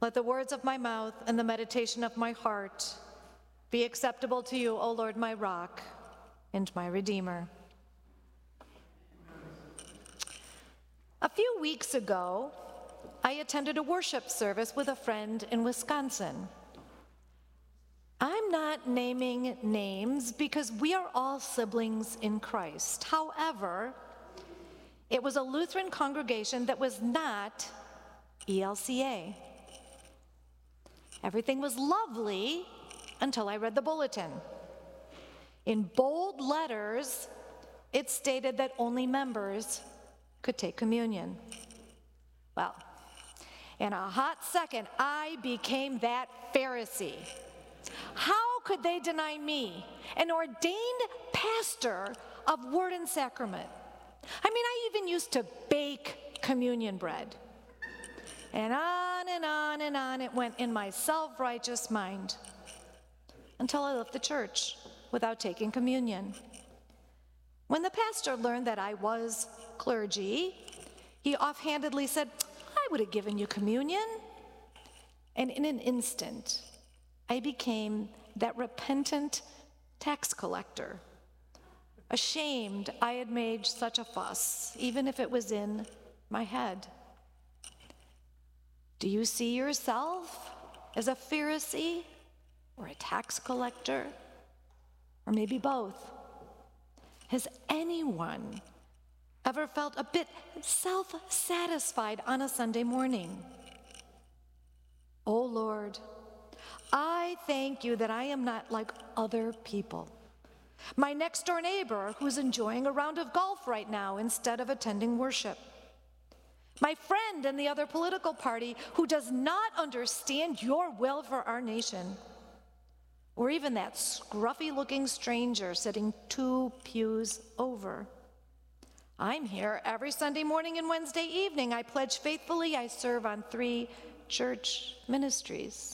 Let the words of my mouth and the meditation of my heart be acceptable to you, O Lord, my rock and my redeemer. A few weeks ago, I attended a worship service with a friend in Wisconsin. I'm not naming names because we are all siblings in Christ. However, it was a Lutheran congregation that was not ELCA. Everything was lovely until I read the bulletin. In bold letters, it stated that only members could take communion. Well, in a hot second, I became that Pharisee. How could they deny me, an ordained pastor of Word and Sacrament? I mean, I even used to bake communion bread. And on and on and on it went in my self-righteous mind until I left the church without taking communion. When the pastor learned that I was clergy, he offhandedly said, I would have given you communion. And in an instant, I became that repentant tax collector, ashamed I had made such a fuss, even if it was in my head. Do you see yourself as a Pharisee or a tax collector, or maybe both? Has anyone ever felt a bit self-satisfied on a Sunday morning? Oh Lord, I thank you that I am not like other people. My next door neighbor who's enjoying a round of golf right now instead of attending worship. My friend in the other political party who does not understand your will for our nation. Or even that scruffy-looking stranger sitting 2 pews over. I'm here every Sunday morning and Wednesday evening. I pledge faithfully. I serve on 3 church ministries.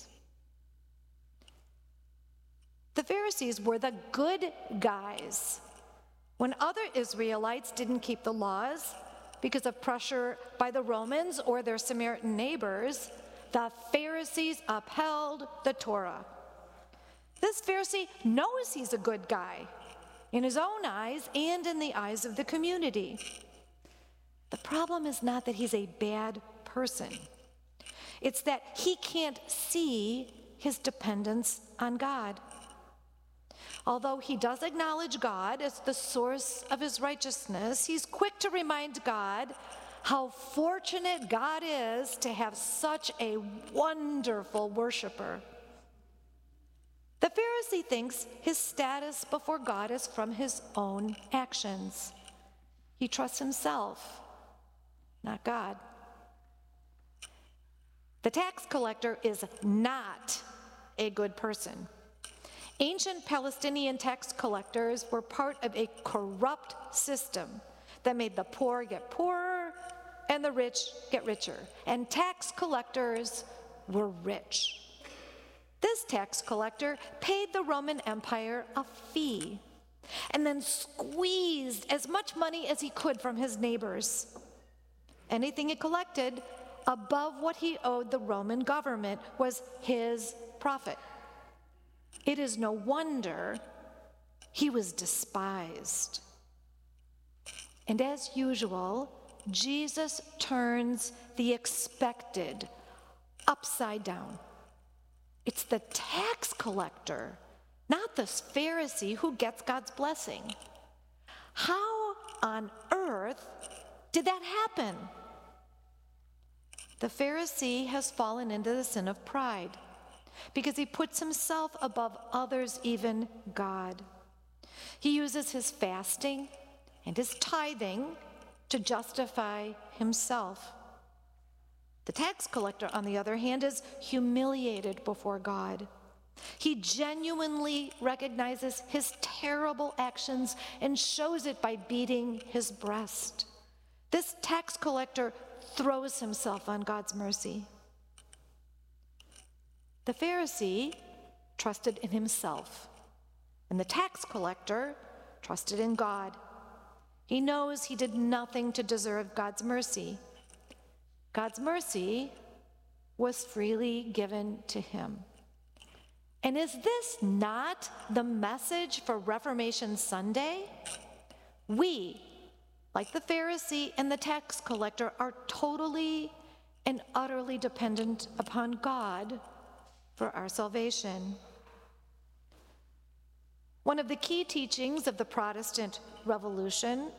The Pharisees were the good guys. When other Israelites didn't keep the laws because of pressure by the Romans or their Samaritan neighbors, the Pharisees upheld the Torah. This Pharisee knows he's a good guy in his own eyes and in the eyes of the community. The problem is not that he's a bad person. It's that he can't see his dependence on God. Although he does acknowledge God as the source of his righteousness, he's quick to remind God how fortunate God is to have such a wonderful worshiper. The Pharisee thinks his status before God is from his own actions. He trusts himself, not God. The tax collector is not a good person. Ancient Palestinian tax collectors were part of a corrupt system that made the poor get poorer and the rich get richer. And tax collectors were rich. This tax collector paid the Roman Empire a fee and then squeezed as much money as he could from his neighbors. Anything he collected above what he owed the Roman government was his profit. It is no wonder he was despised. And as usual, Jesus turns the expected upside down. It's the tax collector, not the Pharisee, who gets God's blessing. How on earth did that happen? The Pharisee has fallen into the sin of pride because he puts himself above others, even God. He uses his fasting and his tithing to justify himself. The tax collector, on the other hand, is humiliated before God. He genuinely recognizes his terrible actions and shows it by beating his breast. This tax collector throws himself on God's mercy. The Pharisee trusted in himself, and the tax collector trusted in God. He knows he did nothing to deserve God's mercy. God's mercy was freely given to him. And is this not the message for Reformation Sunday? We, like the Pharisee and the tax collector, are totally and utterly dependent upon God for our salvation. One of the key teachings of the Protestant Reformation,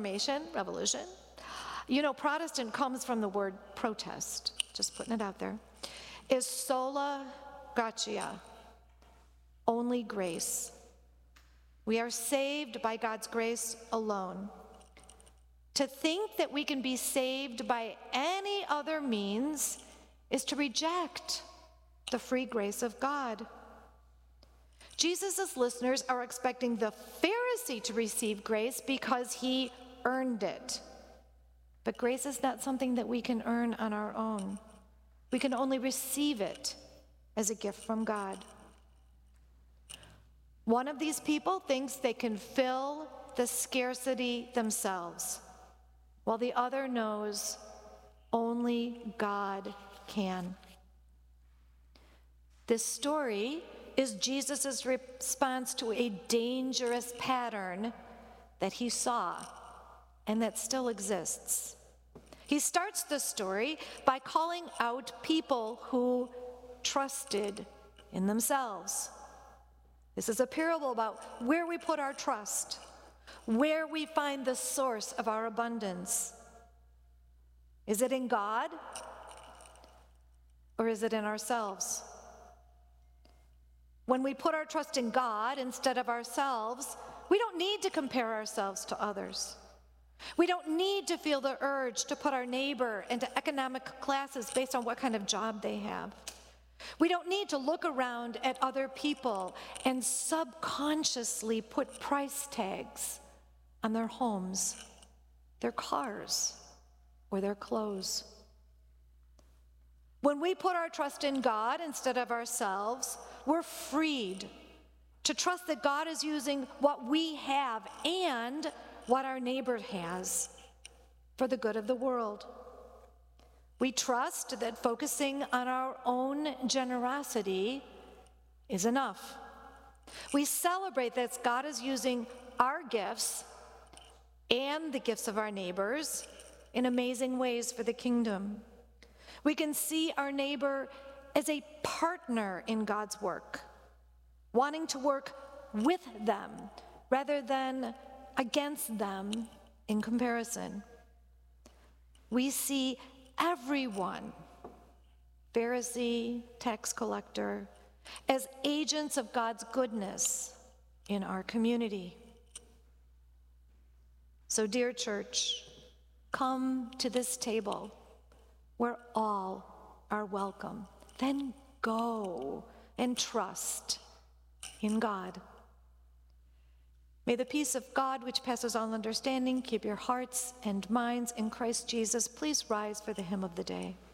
Protestant comes from the word protest, just putting it out there, is sola gratia, only grace. We are saved by God's grace alone. To think that we can be saved by any other means is to reject the free grace of God. Jesus' listeners are expecting the Pharisee to receive grace because he earned it. But grace is not something that we can earn on our own. We can only receive it as a gift from God. One of these people thinks they can fill the scarcity themselves, while the other knows only God can. This story is Jesus' response to a dangerous pattern that he saw and that still exists. He starts the story by calling out people who trusted in themselves. This is a parable about where we put our trust, where we find the source of our abundance. Is it in God, or is it in ourselves? When we put our trust in God instead of ourselves, we don't need to compare ourselves to others. We don't need to feel the urge to put our neighbor into economic classes based on what kind of job they have. We don't need to look around at other people and subconsciously put price tags on their homes, their cars, or their clothes. When we put our trust in God instead of ourselves, we're freed to trust that God is using what we have and what our neighbor has for the good of the world. We trust that focusing on our own generosity is enough. We celebrate that God is using our gifts and the gifts of our neighbors in amazing ways for the kingdom. We can see our neighbor as a partner in God's work, wanting to work with them rather than against them in comparison. We see everyone, Pharisee, tax collector, as agents of God's goodness in our community. So, dear church, come to this table where all are welcome. Then go and trust in God. May the peace of God, which passes all understanding, keep your hearts and minds in Christ Jesus. Please rise for the hymn of the day.